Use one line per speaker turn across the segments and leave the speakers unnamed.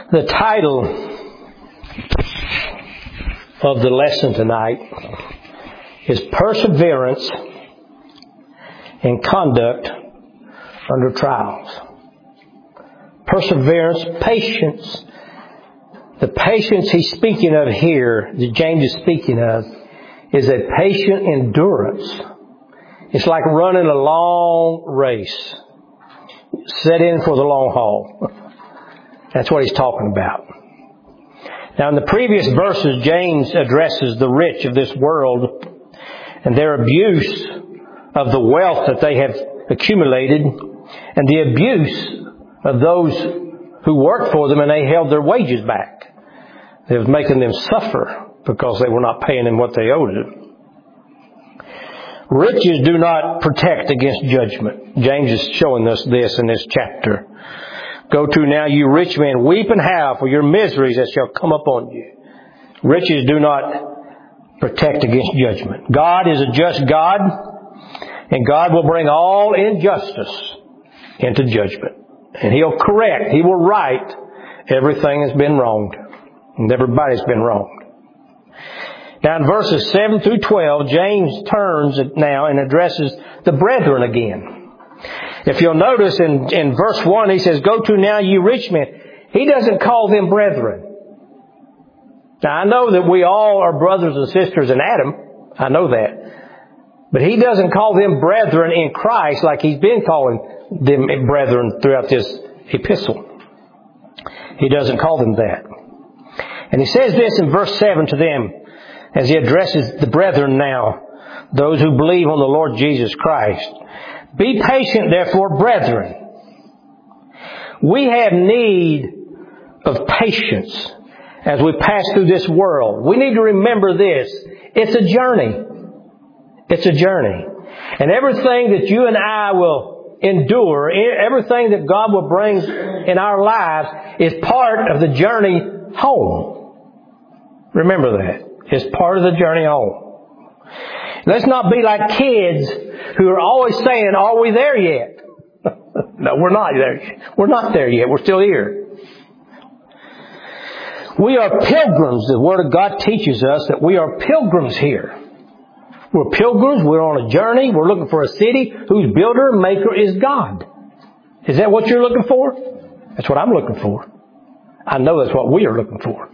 The title of the lesson tonight is Perseverance in Conduct Under Trials. Perseverance, patience. The patience he's speaking of here, that James is speaking of, is a patient endurance. It's like running a long race. Set in for the long haul. That's what he's talking about. Now in the previous verses, James addresses the rich of this world and their abuse of the wealth that they have accumulated and the abuse of those who worked for them and they held their wages back. It was making them suffer because they were not paying them what they owed them. Riches do not protect against judgment. James is showing us this in this chapter. Go to now, you rich men, weep and howl for your miseries that shall come upon you. Riches do not protect against judgment. God is a just God, and God will bring all injustice into judgment. And He'll correct, He will right everything that's been wronged. And everybody's been wronged. Now in verses 7 through 12, James turns now and addresses the brethren again. If you'll notice in verse 1, he says, go to now you rich men. He doesn't call them brethren. Now I know that we all are brothers and sisters in Adam. I know that. But he doesn't call them brethren in Christ like he's been calling them brethren throughout this epistle. He doesn't call them that. And he says this in verse 7 to them as he addresses the brethren now, those who believe on the Lord Jesus Christ. Be patient, therefore, brethren. We have need of patience as we pass through this world. We need to remember this. It's a journey. It's a journey. And everything that you and I will endure, everything that God will bring in our lives is part of the journey home. Remember that. It's part of the journey home. Let's not be like kids who are always saying, are we there yet? No, we're not there yet. We're not there yet. We're still here. We are pilgrims. The Word of God teaches us that we are pilgrims here. We're pilgrims. We're on a journey. We're looking for a city whose builder and maker is God. Is that what you're looking for? That's what I'm looking for. I know that's what we are looking for.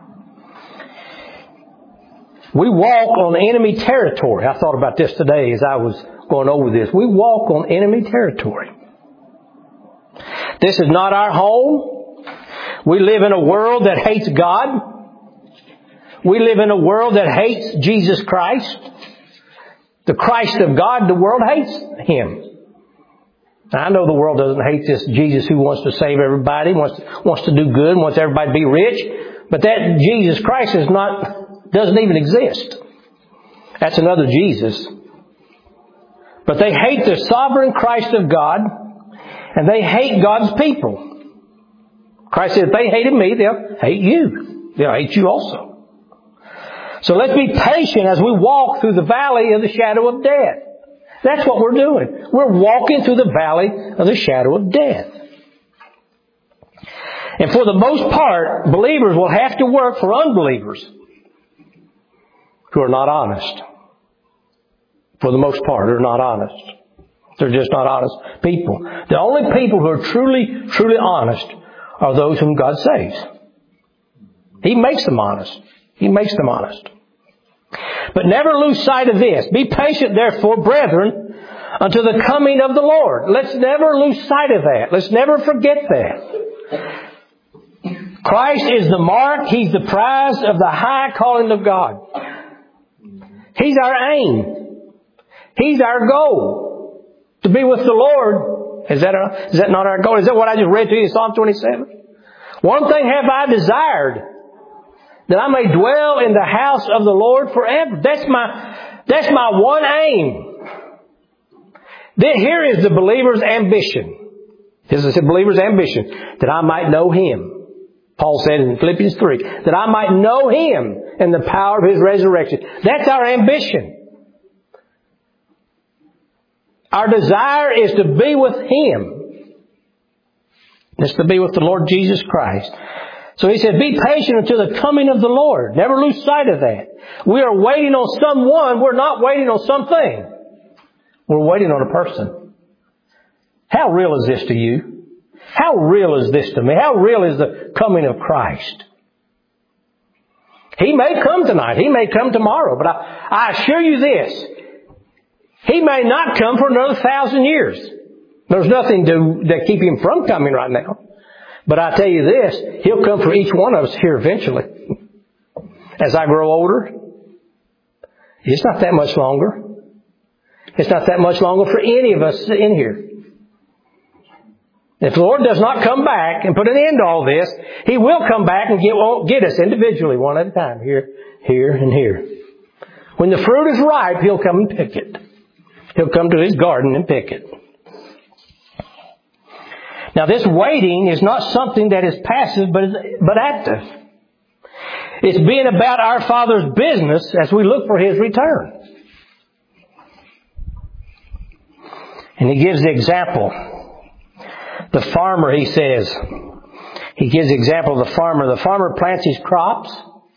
We walk on enemy territory. I thought about this today as I was going over this. We walk on enemy territory. This is not our home. We live in a world that hates God. We live in a world that hates Jesus Christ. The Christ of God, the world hates Him. I know the world doesn't hate this Jesus who wants to save everybody, wants to do good, wants everybody to be rich. But that Jesus Christ doesn't even exist. That's another Jesus. But they hate the sovereign Christ of God, and they hate God's people. Christ said, if they hated me, they'll hate you. They'll hate you also. So let's be patient as we walk through the valley of the shadow of death. That's what we're doing. We're walking through the valley of the shadow of death. And for the most part, believers will have to work for unbelievers who are not honest. For the most part, they're not honest. They're just not honest people. The only people who are truly, truly honest are those whom God saves. He makes them honest. He makes them honest. But never lose sight of this. Be patient, therefore, brethren, unto the coming of the Lord. Let's never lose sight of that. Let's never forget that. Christ is the mark. He's the prize of the high calling of God. He's our aim. He's our goal. To be with the Lord. Is that not our goal? Is that what I just read to you in Psalm 27? One thing have I desired, that I may dwell in the house of the Lord forever. That's my one aim. Here is the believer's ambition. This is the believer's ambition. That I might know Him. Paul said in Philippians 3, that I might know Him and the power of His resurrection. That's our ambition. Our desire is to be with Him. It's to be with the Lord Jesus Christ. So he said, be patient until the coming of the Lord. Never lose sight of that. We are waiting on someone. We're not waiting on something. We're waiting on a person. How real is this to you? How real is this to me? How real is the coming of Christ? He may come tonight. He may come tomorrow. But I assure you this. He may not come for another 1,000 years. There's nothing to keep Him from coming right now. But I tell you this, He'll come for each one of us here eventually. As I grow older, it's not that much longer. It's not that much longer for any of us in here. If the Lord does not come back and put an end to all this, He will come back and get us individually one at a time, here, and here. When the fruit is ripe, He'll come and pick it. He'll come to His garden and pick it. Now this waiting is not something that is passive but active. It's being about our Father's business as we look for His return. And He gives the example. The farmer, he says, He gives the example of the farmer. The farmer plants his crops,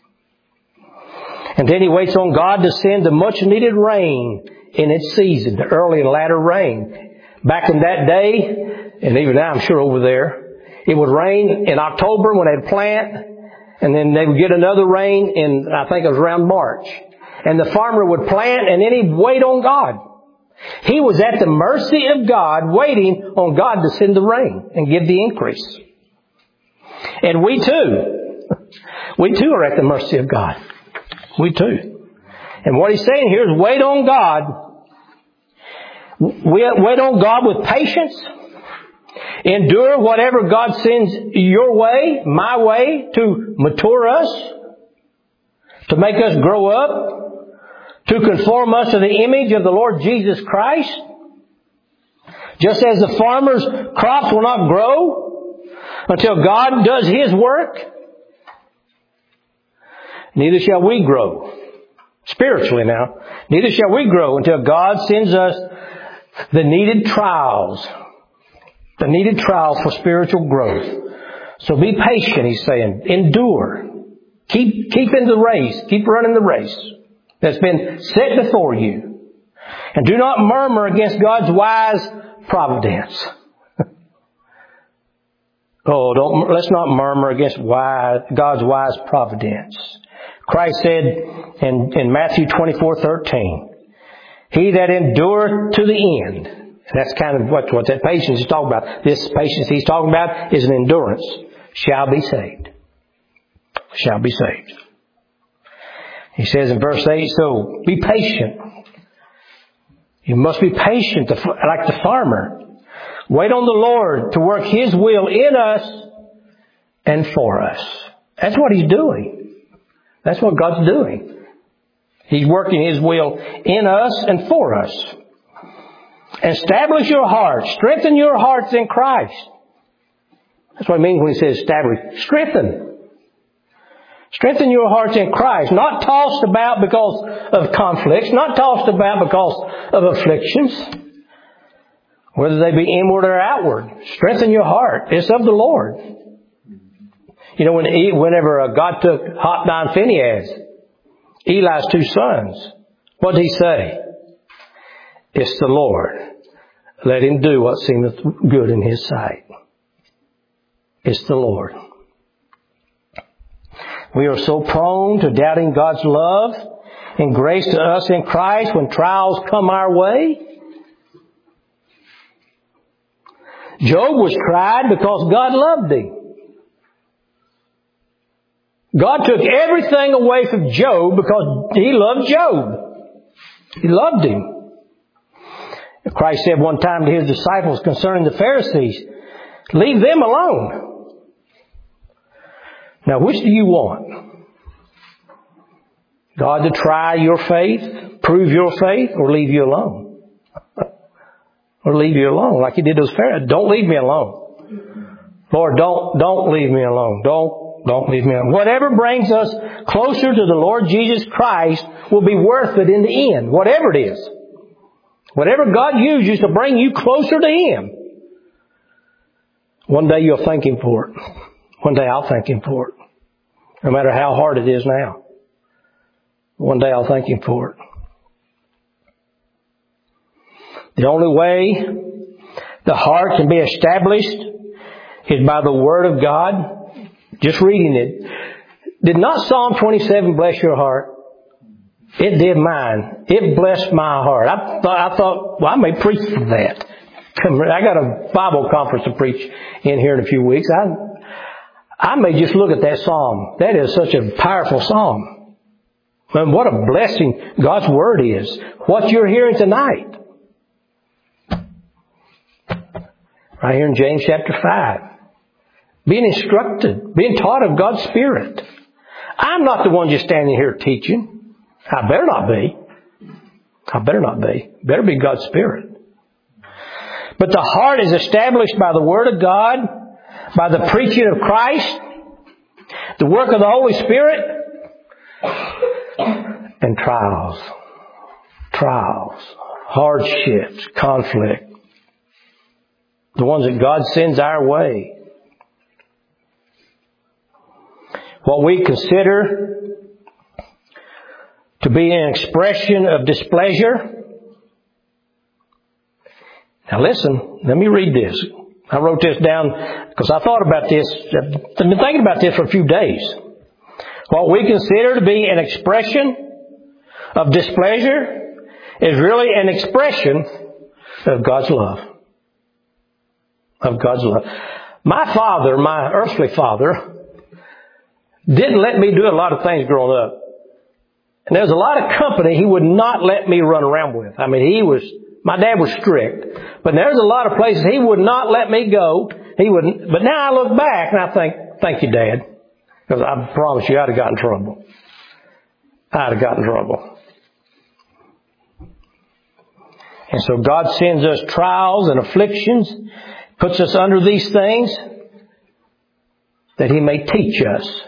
and then he waits on God to send the much needed rain in its season, the early and latter rain. Back in that day, and even now I'm sure over there, it would rain in October when they'd plant, and then they would get another rain in, I think it was around March. And the farmer would plant, and then he'd wait on God. He was at the mercy of God, waiting on God to send the rain and give the increase. And we too are at the mercy of God. We too. And what He's saying here is wait on God. Wait on God with patience. Endure whatever God sends your way, my way, to mature us, to make us grow up, to conform us to the image of the Lord Jesus Christ. Just as the farmer's crops will not grow until God does His work, neither shall we grow. Spiritually now. Neither shall we grow until God sends us the needed trials. The needed trials for spiritual growth. So be patient, He's saying. Endure. Keep in the race. Keep running the race that's been set before you. And do not murmur against God's wise providence. Let's not murmur against God's wise providence. Christ said in Matthew 24:13, He that endureth to the end. That's kind of what that patience He's talking about. This patience He's talking about is an endurance. Shall be saved. Shall be saved. He says in verse 8, so be patient. You must be patient like the farmer. Wait on the Lord to work His will in us and for us. That's what He's doing. That's what God's doing. He's working His will in us and for us. Establish your hearts. Strengthen your hearts in Christ. That's what it means when He says establish. Strengthen. Strengthen your hearts in Christ. Not tossed about because of conflicts. Not tossed about because of afflictions. Whether they be inward or outward. Strengthen your heart. It's of the Lord. You know, whenever God took Hophni and Phinehas, Eli's two sons, what did He say? It's the Lord. Let him do what seemeth good in His sight. It's the Lord. We are so prone to doubting God's love and grace to us in Christ when trials come our way. Job was tried because God loved him. God took everything away from Job because He loved Job. He loved him. Christ said one time to His disciples concerning the Pharisees, leave them alone. Now, which do you want? God to try your faith, prove your faith, or leave you alone? Or leave you alone like He did those Pharisees. Don't leave me alone. Lord, don't leave me alone. Don't leave me alone. Whatever brings us closer to the Lord Jesus Christ will be worth it in the end. Whatever it is. Whatever God uses to bring you closer to Him. One day you'll thank Him for it. One day I'll thank Him for it. No matter how hard it is now. One day I'll thank Him for it. The only way the heart can be established is by the Word of God. Just reading it. Did not Psalm 27 bless your heart? It did mine. It blessed my heart. I thought, well, I may preach for that. I got a Bible conference to preach in here in a few weeks. I may just look at that psalm. That is such a powerful psalm. And what a blessing God's Word is. What you're hearing tonight. Right here in James chapter 5. Being instructed. Being taught of God's Spirit. I'm not the one just standing here teaching. I better not be. I better not be. Better be God's Spirit. But the heart is established by the Word of God, by the preaching of Christ, the work of the Holy Spirit, and trials, hardships, conflict. The ones that God sends our way. What we consider to be an expression of displeasure. Now listen, let me read this. I wrote this down because I thought about this. I've been thinking about this for a few days. What we consider to be an expression of displeasure is really an expression of God's love. Of God's love. My father, my earthly father, didn't let me do a lot of things growing up. And there was a lot of company he would not let me run around with. I mean, my dad was strict. But there's a lot of places he would not let me go. But now I look back and I think, thank you, Dad. Because I promise you I'd have gotten in trouble. I'd have gotten in trouble. And so God sends us trials and afflictions, puts us under these things, that He may teach us.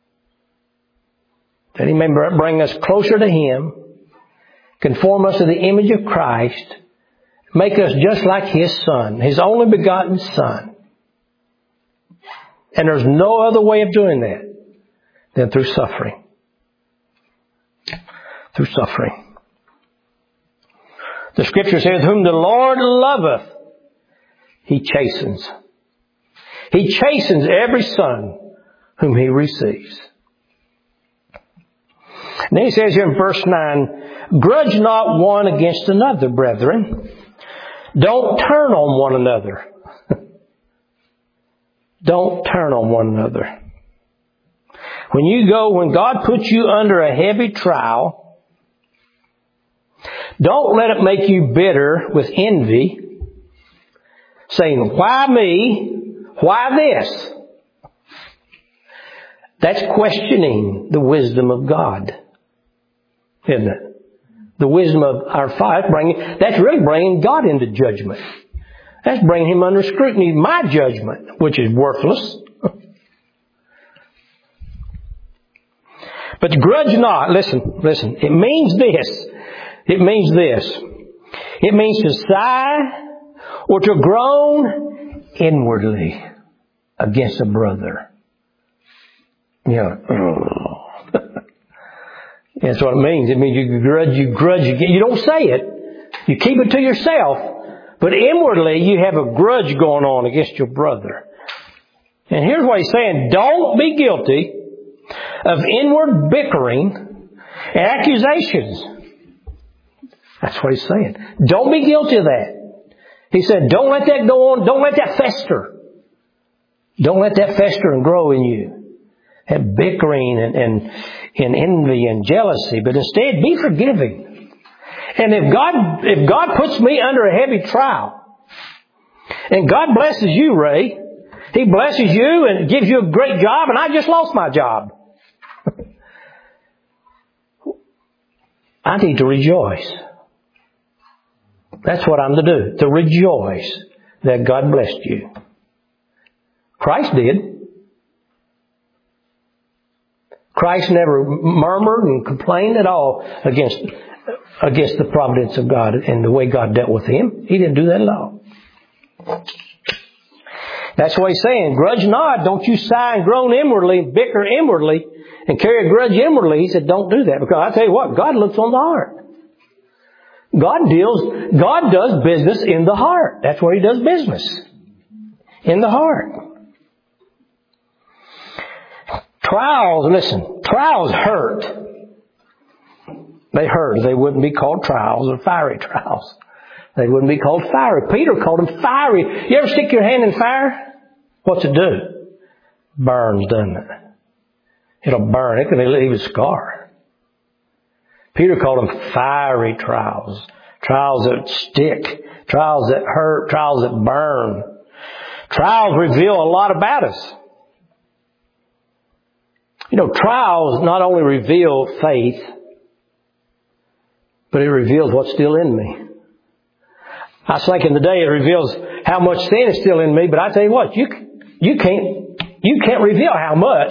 That He may bring us closer to Him, conform us to the image of Christ, make us just like His Son, His only begotten Son. And there's no other way of doing that than through suffering. Through suffering. The Scripture says, whom the Lord loveth, He chastens. He chastens every son whom He receives. And then He says here in verse 9, grudge not one against another, brethren. Don't turn on one another. Don't turn on one another. When God puts you under a heavy trial, don't let it make you bitter with envy, saying, why me? Why this? That's questioning the wisdom of God, isn't it? The wisdom of our Father. That's really bringing God into judgment. That's bringing Him under scrutiny. My judgment, which is worthless. But grudge not. Listen. It means this. It means to sigh or to groan inwardly against a brother. That's what it means. It means you grudge. You don't say it. You keep it to yourself. But inwardly you have a grudge going on against your brother. And here's what He's saying. Don't be guilty of inward bickering and accusations. That's what He's saying. Don't be guilty of that. He said, don't let that go on. Don't let that fester. Don't let that fester and grow in you. Have bickering and envy and jealousy. But instead, be forgiving. And if God puts me under a heavy trial, and God blesses you, Ray, He blesses you and gives you a great job, and I just lost my job. I need to rejoice. That's what I'm to do. To rejoice that God blessed you. Christ did. Christ never murmured and complained at all against the providence of God and the way God dealt with Him. He didn't do that at all. That's what he's saying. Grudge not. Don't you sigh and groan inwardly, bicker inwardly, and carry a grudge inwardly. He said, don't do that. Because I tell you what, God looks on the heart. God does business in the heart. That's where He does business. In the heart. Trials hurt. They hurt. They wouldn't be called trials or fiery trials. They wouldn't be called fiery. Peter called them fiery. You ever stick your hand in fire? What's it do? Burns, doesn't it? It'll burn. It can leave a scar. Peter called them fiery trials. Trials that stick. Trials that hurt. Trials that burn. Trials reveal a lot about us. Trials not only reveal faith, but it reveals what's still in me. I was thinking today it reveals how much sin is still in me, but I tell you what, you can't reveal how much.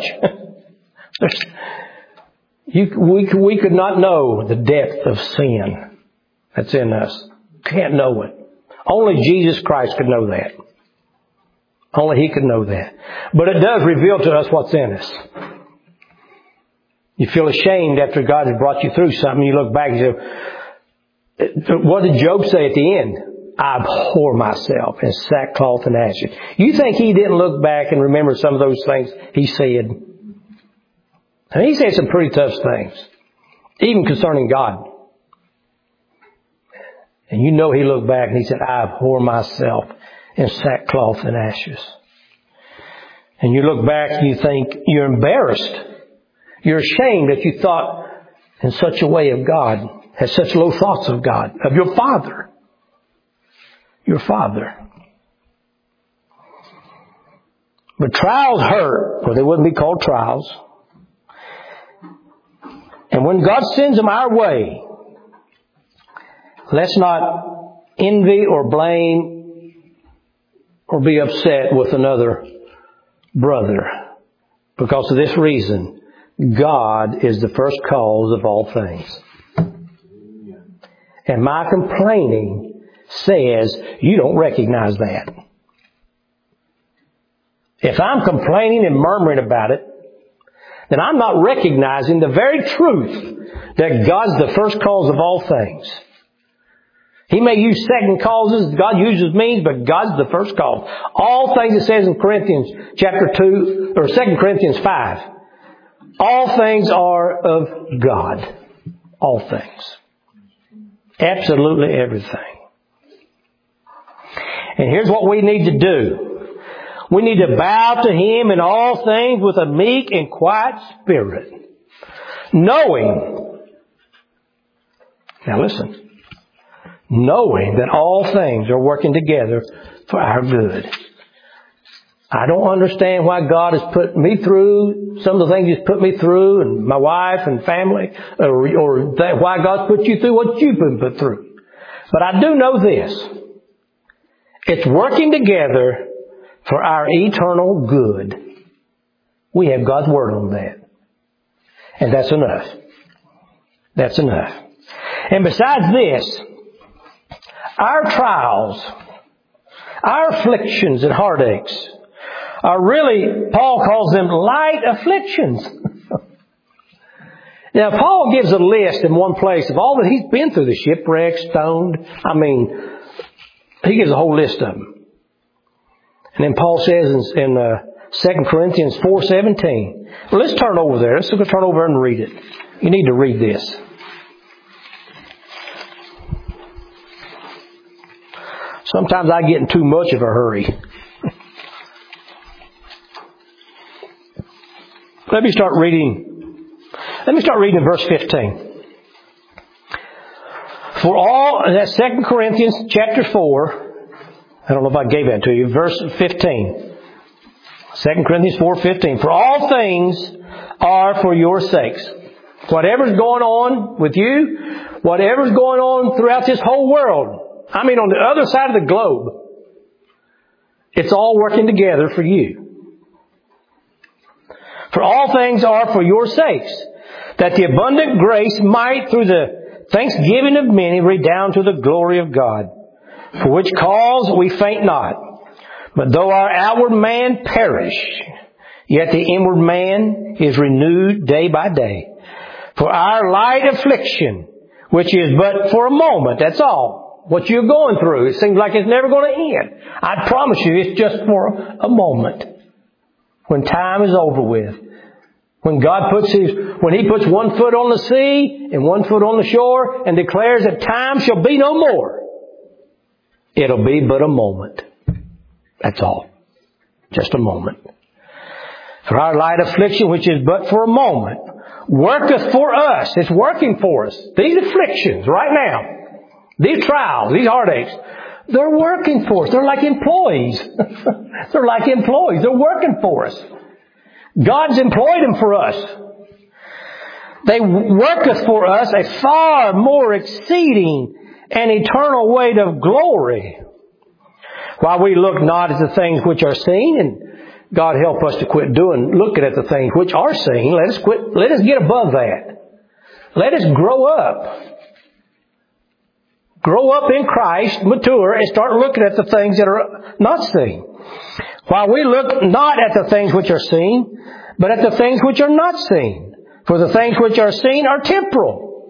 We could not know the depth of sin that's in us. Can't know it. Only Jesus Christ could know that. Only He could know that. But it does reveal to us what's in us. You feel ashamed after God has brought you through something. You look back and say, what did Job say at the end? I abhor myself in sackcloth and ashes. You think he didn't look back and remember some of those things he said? And he said some pretty tough things, even concerning God. And he looked back and he said, I abhor myself in sackcloth and ashes. And you look back and you think you're embarrassed. You're ashamed that you thought in such a way of God, had such low thoughts of God, of your Father. Your Father. But trials hurt, or they wouldn't be called trials. And when God sends them our way, let's not envy or blame or be upset with another brother. Because of this reason, God is the first cause of all things. And my complaining says you don't recognize that. If I'm complaining and murmuring about it, then I'm not recognizing the very truth that God's the first cause of all things. He may use second causes, God uses means, but God's the first cause. All things it says in Corinthians chapter 2, or 2 Corinthians 5. All things are of God. All things. Absolutely everything. And here's what we need to do. We need to bow to Him in all things with a meek and quiet spirit. Knowing, now listen, knowing that all things are working together for our good. I don't understand why God has put me through some of the things He's put me through, and my wife and family, or why God's put you through what you've been put through. But I do know this. It's working together for our eternal good. We have God's Word on that. And that's enough. That's enough. And besides this, our trials, our afflictions and heartaches are really, Paul calls them light afflictions. Now, Paul gives a list in one place of all that he's been through, the shipwreck, stoned. He gives a whole list of them. And then Paul says in 2 Corinthians 4:17. Well, let's turn over there. Let's turn over and read it. You need to read this. Sometimes I get in too much of a hurry. Let me start reading in verse 15. For all, that's 2 Corinthians chapter 4. I don't know if I gave that to you. Verse 15. 2 Corinthians 4:15. For all things are for your sakes. Whatever's going on with you, whatever's going on throughout this whole world, on the other side of the globe, it's all working together for you. For all things are for your sakes, that the abundant grace might, through the thanksgiving of many, redound to the glory of God. For which cause we faint not, But though our outward man perish, yet the inward man is renewed day by day. For our light affliction, which is but for a moment, that's all. What you're going through, it seems like it's never going to end. I promise you, it's just for a moment. When time is over with. When when He puts one foot on the sea and one foot on the shore and declares that time shall be no more, it'll be but a moment. That's all. Just a moment. For our light affliction, which is but for a moment, worketh for us. It's working for us. These afflictions right now, these trials, these heartaches, they're working for us. They're like employees. They're like employees. They're working for us. God's employed them for us. They worketh for us a far more exceeding and eternal weight of glory. While we look not at the things which are seen, and God help us to quit looking at the things which are seen. Let us get above that. Let us grow up. Grow up in Christ, mature, and start looking at the things that are not seen. While we look not at the things which are seen, but at the things which are not seen. For the things which are seen are temporal.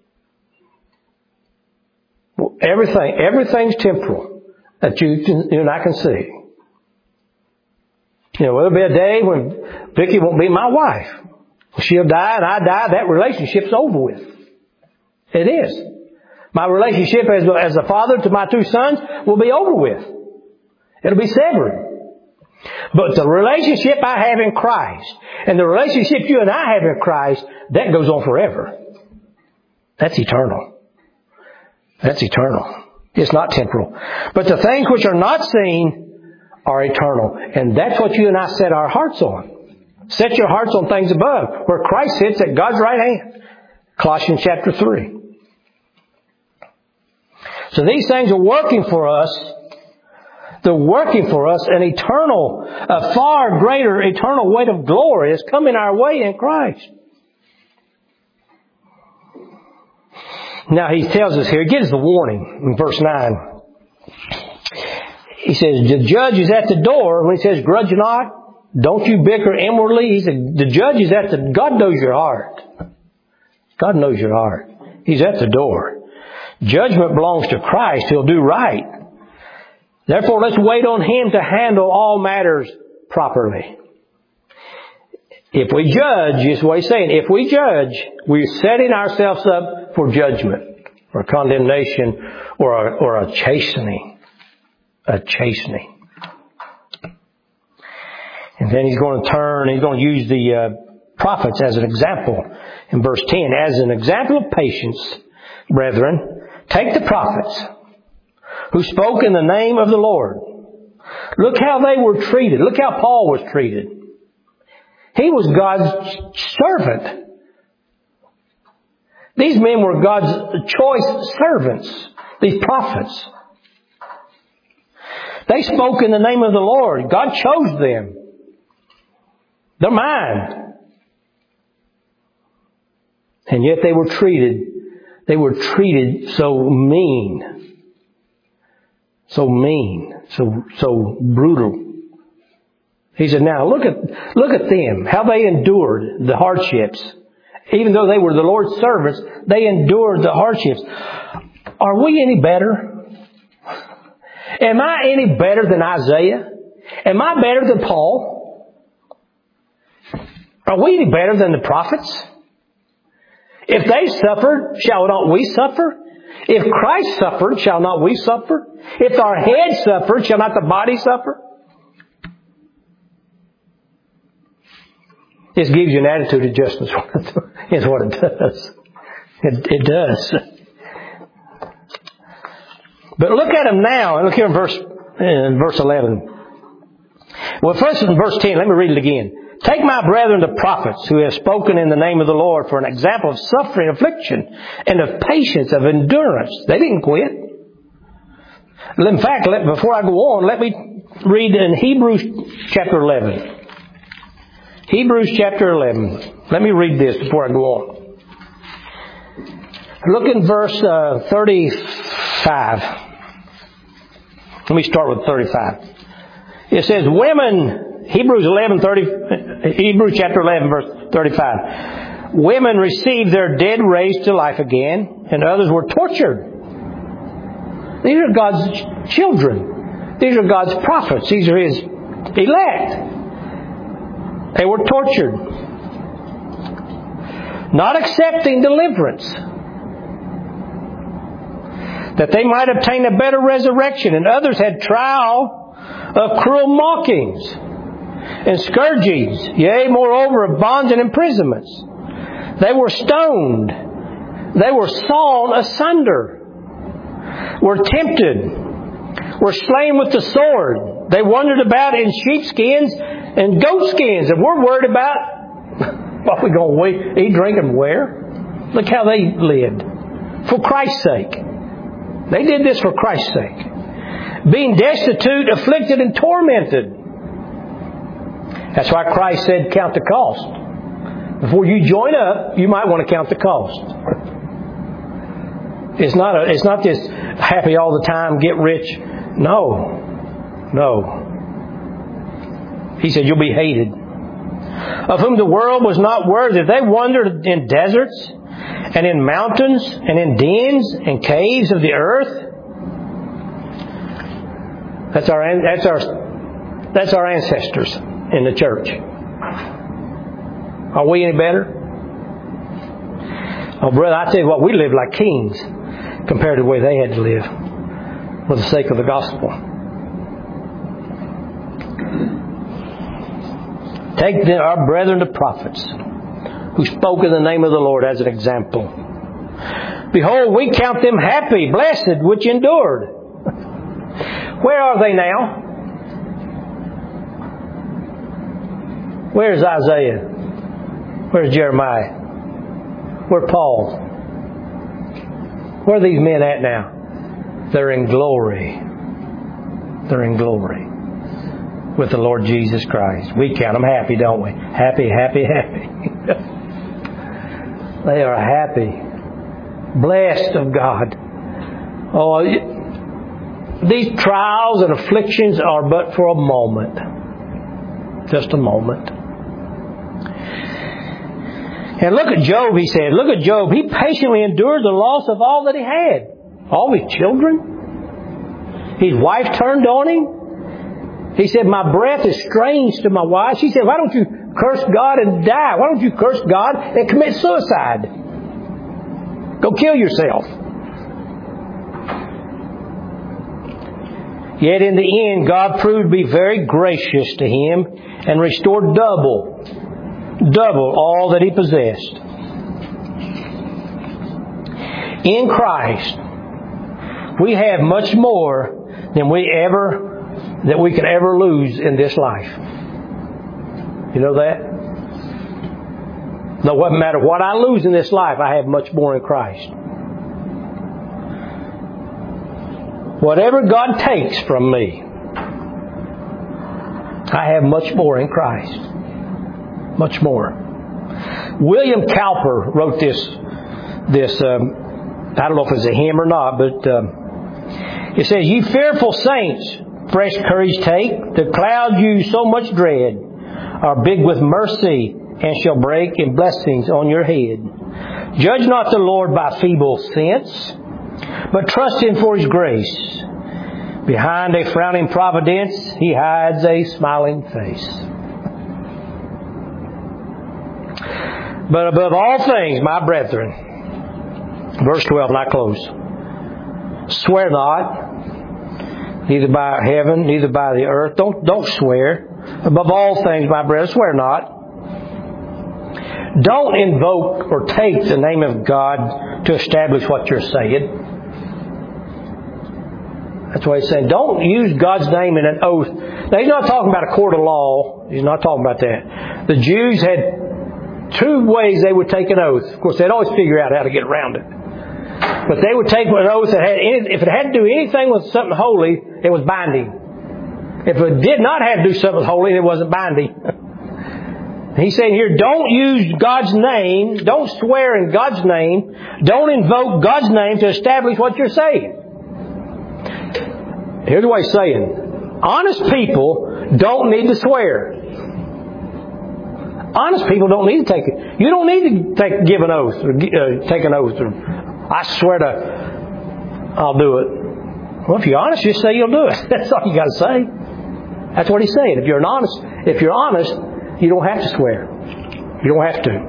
Everything's temporal that you and I can see. There'll be a day when Vicki won't be my wife. She'll die and I die. That relationship's over with. It is. My relationship as a father to my two sons will be over with. It'll be severed. But the relationship I have in Christ and the relationship you and I have in Christ, that goes on forever. That's eternal. That's eternal. It's not temporal. But the things which are not seen are eternal. And that's what you and I set our hearts on. Set your hearts on things above, where Christ sits at God's right hand. Colossians chapter 3. So these things are working for us. They're working for us a far greater eternal weight of glory is coming our way in Christ. Now he tells us here, he gives the warning in verse 9. He says, the judge is at the door. When he says, grudge not, don't you bicker inwardly. He said, the judge is God knows your heart. God knows your heart. He's at the door. Judgment belongs to Christ. He'll do right. Therefore, let's wait on Him to handle all matters properly. If we judge, is what he's saying, if we judge, we're setting ourselves up for judgment, or condemnation, or a chastening. A chastening. And then he's going to use the prophets as an example. In verse 10, as an example of patience, brethren, take the prophets who spoke in the name of the Lord. Look how they were treated. Look how Paul was treated. He was God's servant. These men were God's choice servants, these prophets. They spoke in the name of the Lord. God chose them. They're mine. And yet they were treated so mean. So mean. So brutal. He said, now look at them, how they endured the hardships. Even though they were the Lord's servants, they endured the hardships. Are we any better? Am I any better than Isaiah? Am I better than Paul? Are we any better than the prophets? If they suffered, shall not we suffer? If Christ suffered, shall not we suffer? If our head suffered, shall not the body suffer? This gives you an attitude adjustment is what it does. It does. But look at them now. And look here in verse 11. Well, first in verse 10, let me read it again. Take my brethren the prophets who have spoken in the name of the Lord for an example of suffering, affliction, and of patience, of endurance. They didn't quit. In fact, before I go on, let me read in Hebrews chapter 11. Hebrews chapter 11. Let me read this before I go on. Look in verse 35. Let me start with 35. It says, women, Hebrews chapter 11, verse 35. Women received their dead raised to life again, and others were tortured. These are God's children. These are God's prophets. These are His elect. They were tortured, not accepting deliverance, that they might obtain a better resurrection. And others had trial of cruel mockings and scourgings, yea, moreover, of bonds and imprisonments. They were stoned. They were sawn asunder, were tempted, were slain with the sword. They wandered about in sheepskins and goatskins. And we're worried about what we're going to eat, drink, and wear. Look how they lived. For Christ's sake. They did this for Christ's sake. Being destitute, afflicted, and tormented. That's why Christ said, count the cost. Before you join up, you might want to count the cost. It's not this happy all the time, get rich. No. He said, you'll be hated. Of whom the world was not worthy. They wandered in deserts and in mountains and in dens and caves of the earth. That's our ancestors in the church. Are we any better? Oh, brother, I tell you what, we live like kings compared to the way they had to live for the sake of the gospel. Take then our brethren the prophets, who spoke in the name of the Lord, as an example. Behold, we count them happy, blessed, which endured. Where are they now? Where's Isaiah? Where's Jeremiah? Where's Paul? Where are these men at now? They're in glory. They're in glory with the Lord Jesus Christ. We count them happy, don't we? Happy. They are happy. Blessed of God. Oh, these trials and afflictions are but for a moment. Just a moment. And look at Job, he said. Look at Job. He patiently endured the loss of all that he had. All his children. His wife turned on him. He said, my breath is strange to my wife. She said, why don't you curse God and die? Why don't you curse God and commit suicide? Go kill yourself. Yet in the end, God proved to be very gracious to him and restored double all that he possessed. In Christ, we have much more than we could ever lose in this life. You know that? No matter what I lose in this life, I have much more in Christ. Whatever God takes from me, I have much more in Christ. Much more. William Cowper wrote this I don't know if it's a hymn or not, but it says, ye fearful saints, fresh courage take. The clouds you so much dread are big with mercy and shall break in blessings on your head. Judge not the Lord by feeble sense, but trust Him for His grace. Behind a frowning providence, He hides a smiling face. But above all things, my brethren, verse 12, and I close. Swear not, neither by heaven, neither by the earth. Don't swear. Above all things, my brethren, swear not. Don't invoke or take the name of God to establish what you're saying. That's why he's saying, don't use God's name in an oath. Now, he's not talking about a court of law. He's not talking about that. The Jews had two ways they would take an oath. Of course, they'd always figure out how to get around it. But they would take an oath that if it had to do anything with something holy, it was binding. If it did not have to do something holy, it wasn't binding. He's saying here, don't use God's name, don't swear in God's name, don't invoke God's name to establish what you're saying. Here's what he's saying. Honest people don't need to swear. Honest people don't need to take it. You don't need to give an oath or take an oath. Or, I swear I'll do it. Well, if you're honest, just say you'll do it. That's all you got to say. That's what he's saying. If you're honest, you don't have to swear. You don't have to.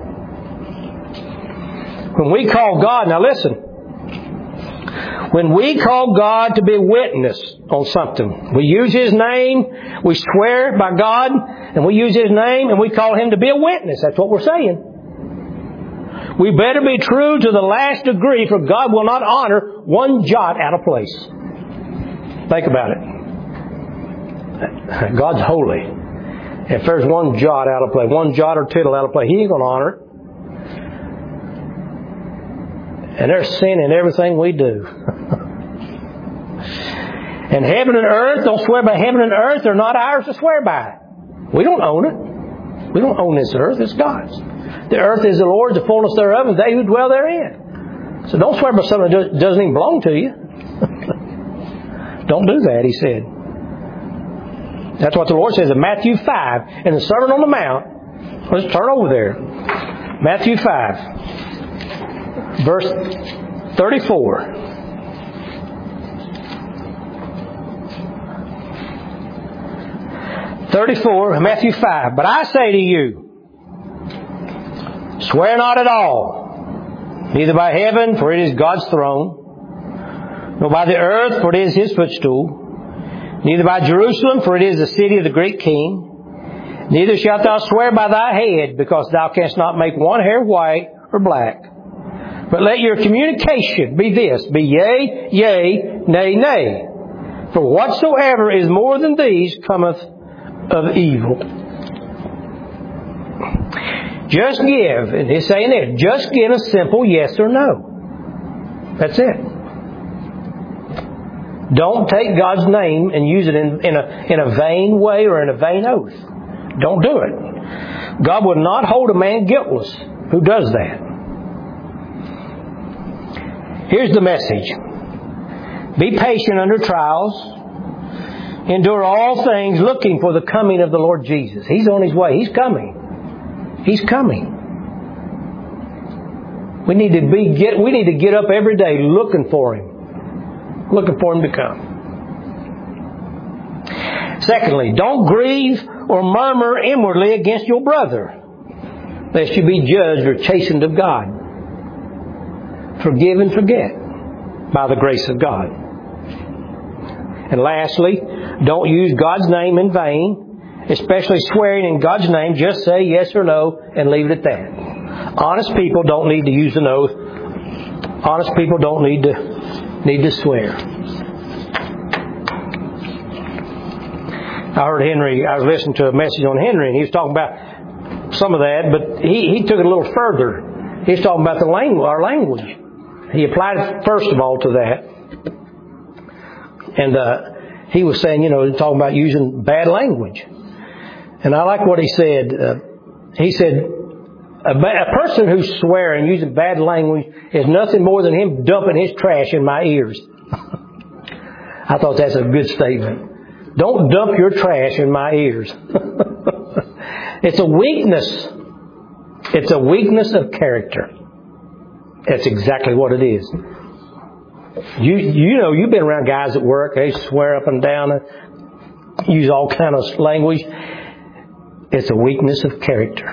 When we call God, now listen. When we call God to be a witness on something, we use His name, we swear by God, and we use His name, and we call Him to be a witness. That's what we're saying. We better be true to the last degree, for God will not honor one jot out of place. Think about it. God's holy. If there's one jot out of place, one jot or tittle out of place, He ain't going to honor it. And there's sin in everything we do. And heaven and earth, don't swear by heaven and earth. They're not ours to swear by. We don't own it. We don't own this earth. It's God's. The earth is the Lord's, the fullness thereof, and they who dwell therein. So don't swear by something that doesn't even belong to you. Don't do that, He said. That's what the Lord says in Matthew 5 in the Sermon on the Mount. Let's turn over there. Matthew 5, verse 34. Matthew 5. But I say to you, swear not at all, neither by heaven, for it is God's throne, nor by the earth, for it is His footstool, neither by Jerusalem, for it is the city of the great King. Neither shalt thou swear by thy head, because thou canst not make one hair white or black. But let your communication be this, be yea, yea, nay, nay. For whatsoever is more than these cometh of evil. Just give, and he's saying it, just give a simple yes or no. That's it. Don't take God's name and use it in a vain way or in a vain oath. Don't do it. God would not hold a man guiltless who does that. Here's the message. Be patient under trials. Endure all things, looking for the coming of the Lord Jesus. He's on His way. He's coming. He's coming. We need to get up every day looking for Him. Looking for Him to come. Secondly, don't grieve or murmur inwardly against your brother, lest you be judged or chastened of God. Forgive and forget by the grace of God. And lastly, don't use God's name in vain, especially swearing in God's name. Just say yes or no and leave it at that. Honest people don't need to use an oath. Honest people don't need to swear. I heard Henry, I was listening to a message on Henry, and he was talking about some of that, but he took it a little further. He was talking about our language. He applied it first of all to that. And he was saying, talking about using bad language. And I like what he said. He said, a person who's swearing, using bad language, is nothing more than him dumping his trash in my ears. I thought that's a good statement. Don't dump your trash in my ears. It's a weakness. It's a weakness of character. That's exactly what it is. You've been around guys at work. They swear up and down and use all kind of language. It's a weakness of character.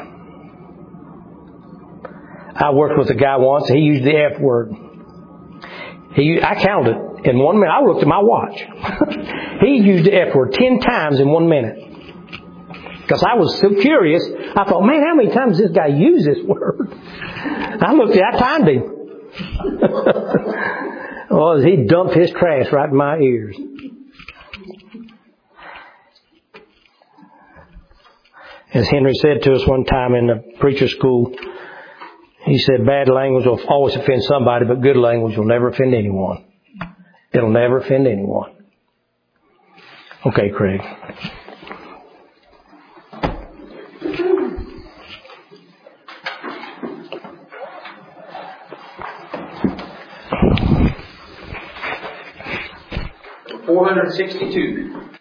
I worked with a guy once. He used the F word. I counted in 1 minute. I looked at my watch. He used the F word 10 times in 1 minute. Because I was so curious. I thought, man, how many times does this guy use this word? I looked at it. I timed him. Well, he dumped his trash right in my ears. As Henry said to us one time in the preacher school, he said, bad language will always offend somebody, but good language will never offend anyone. It'll never offend anyone. Okay, Craig. $462.